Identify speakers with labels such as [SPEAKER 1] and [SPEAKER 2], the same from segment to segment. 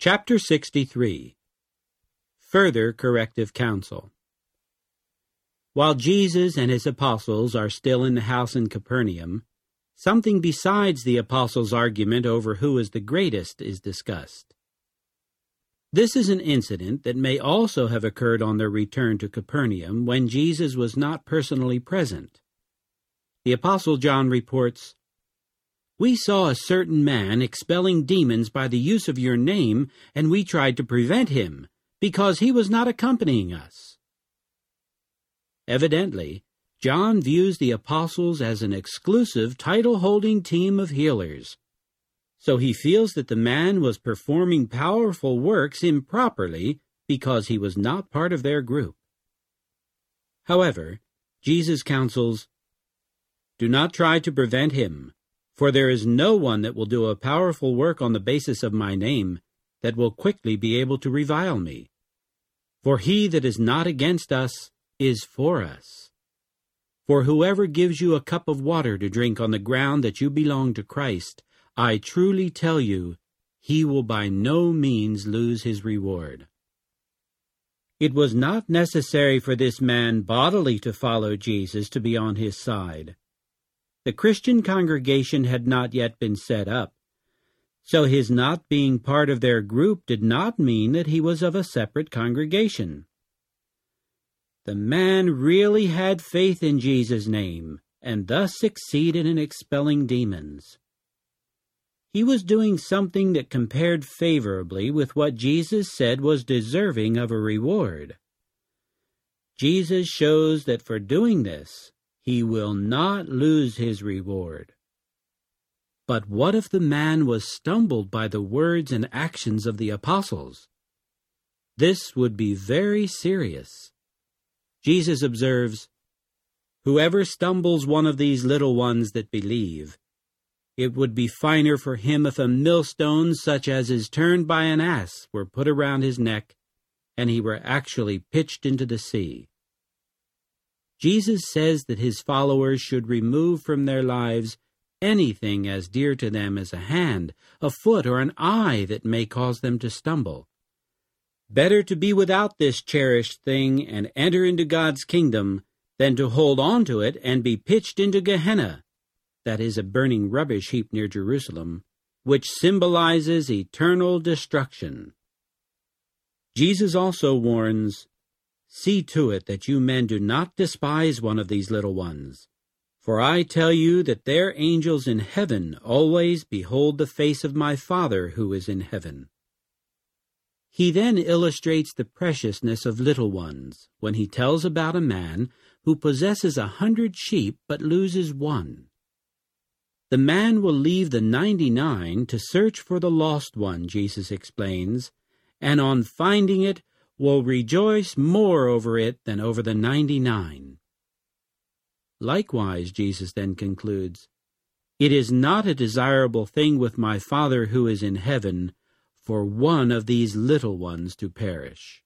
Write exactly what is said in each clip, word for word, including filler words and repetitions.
[SPEAKER 1] Chapter sixty-three. Further Corrective Counsel. While Jesus and his apostles are still in the house in Capernaum, something besides the apostles' argument over who is the greatest is discussed. This is an incident that may also have occurred on their return to Capernaum when Jesus was not personally present. The Apostle John reports, "We saw a certain man expelling demons by the use of your name, and we tried to prevent him, because he was not accompanying us." Evidently, John views the apostles as an exclusive title-holding team of healers, so he feels that the man was performing powerful works improperly because he was not part of their group. However, Jesus counsels, "Do not try to prevent him, for there is no one that will do a powerful work on the basis of my name that will quickly be able to revile me. For he that is not against us is for us. For whoever gives you a cup of water to drink on the ground that you belong to Christ, I truly tell you, he will by no means lose his reward." It was not necessary for this man bodily to follow Jesus to be on his side. The Christian congregation had not yet been set up, so his not being part of their group did not mean that he was of a separate congregation. The man really had faith in Jesus' name, and thus succeeded in expelling demons. He was doing something that compared favorably with what Jesus said was deserving of a reward. Jesus shows that for doing this, he will not lose his reward. But what if the man was stumbled by the words and actions of the apostles? This would be very serious. Jesus observes, "Whoever stumbles one of these little ones that believe, it would be finer for him if a millstone such as is turned by an ass were put around his neck, and he were actually pitched into the sea." Jesus says that his followers should remove from their lives anything as dear to them as a hand, a foot, or an eye that may cause them to stumble. Better to be without this cherished thing and enter into God's kingdom than to hold on to it and be pitched into Gehenna, that is a burning rubbish heap near Jerusalem, which symbolizes eternal destruction. Jesus also warns, "See to it that you men do not despise one of these little ones, for I tell you that their angels in heaven always behold the face of my Father who is in heaven." He then illustrates the preciousness of little ones when he tells about a man who possesses a hundred sheep but loses one. The man will leave the ninety-nine to search for the lost one, Jesus explains, and on finding it will rejoice more over it than over the ninety-nine. Likewise, Jesus then concludes, "It is not a desirable thing with my Father who is in heaven for one of these little ones to perish."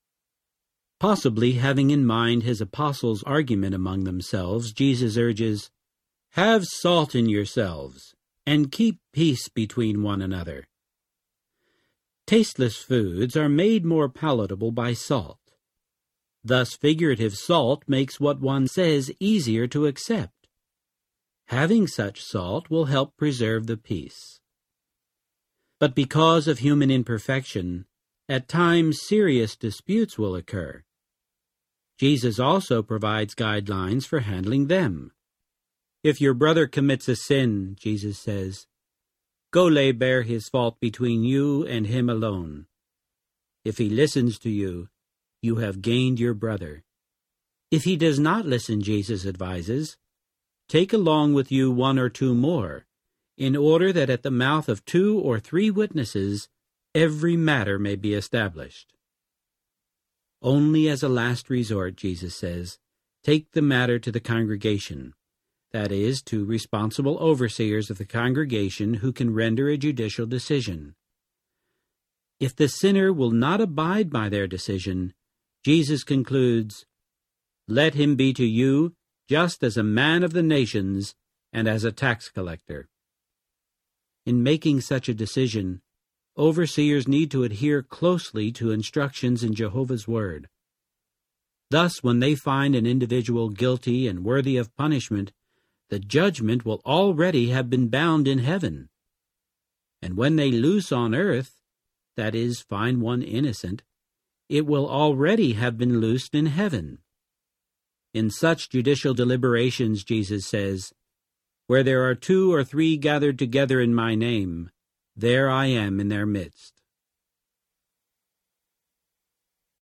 [SPEAKER 1] Possibly having in mind his apostles' argument among themselves, Jesus urges, "Have salt in yourselves, and keep peace between one another." Tasteless foods are made more palatable by salt. Thus figurative salt makes what one says easier to accept. Having such salt will help preserve the peace. But because of human imperfection, at times serious disputes will occur. Jesus also provides guidelines for handling them. If your brother commits a sin, Jesus says, go lay bare his fault between you and him alone. If he listens to you, you have gained your brother. If he does not listen, Jesus advises, take along with you one or two more, in order that at the mouth of two or three witnesses every matter may be established. Only as a last resort, Jesus says, take the matter to the congregation, that is, to responsible overseers of the congregation who can render a judicial decision. If the sinner will not abide by their decision, Jesus concludes, let him be to you just as a man of the nations and as a tax collector. In making such a decision, overseers need to adhere closely to instructions in Jehovah's Word. Thus, when they find an individual guilty and worthy of punishment, the judgment will already have been bound in heaven. And when they loose on earth, that is, find one innocent, it will already have been loosed in heaven. In such judicial deliberations, Jesus says, "Where there are two or three gathered together in my name, there I am in their midst."